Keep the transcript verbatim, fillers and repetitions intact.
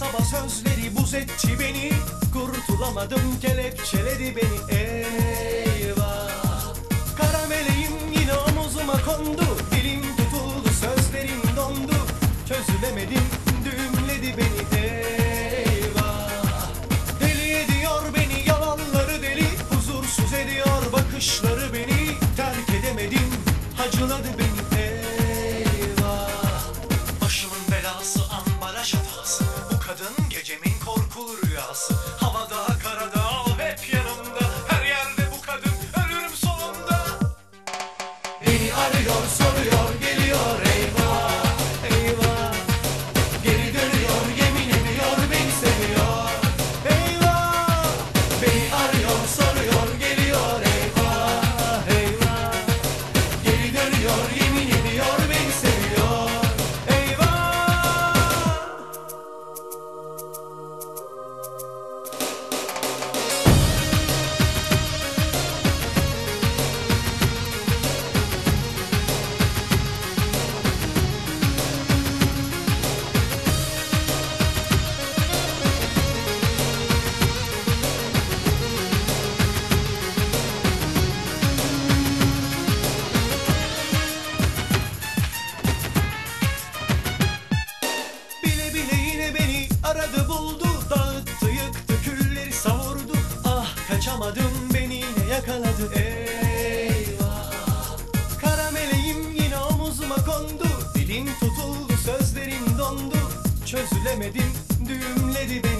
kaba sözleri buz etti beni. Kurtulamadım, kelepçeledi beni. Eyvah. Kara meleğim yine omuzuma kondu. Dilim tutuldu, sözlerim dondu. Çözülemedim, düğümledi beni. Eyvah. Deli ediyor beni yalanları deli. Huzursuz ediyor bakışları beni. Terk edemedim, hacıladı beni. Eyvah. Başımın belası, ambalaj hatası. Bu kadın gecemin korkulu rüyası. Havada karada al hep yanımda. Her yerde bu kadın, ölürüm sonunda. Beni arıyor, soruyor, geliyor. Eyvah, eyvah. Geri dönüyor, yemin ediyor beni seviyor. Eyvah. Beni arıyor, soruyor, geliyor. Eyvah, eyvah. Geri dönüyor, yemin ediyor beni seviyor. Eyvah. Bile bile yine beni aradı buldu. Dağıttı yıktı külleri savurdu. Ah kaçamadım, beni yine yakaladı. Eyvah. Kara meleğim yine omuzuma kondu. Dilim tutuldu, sözlerim dondu. Çözülemedim, düğümledi beni.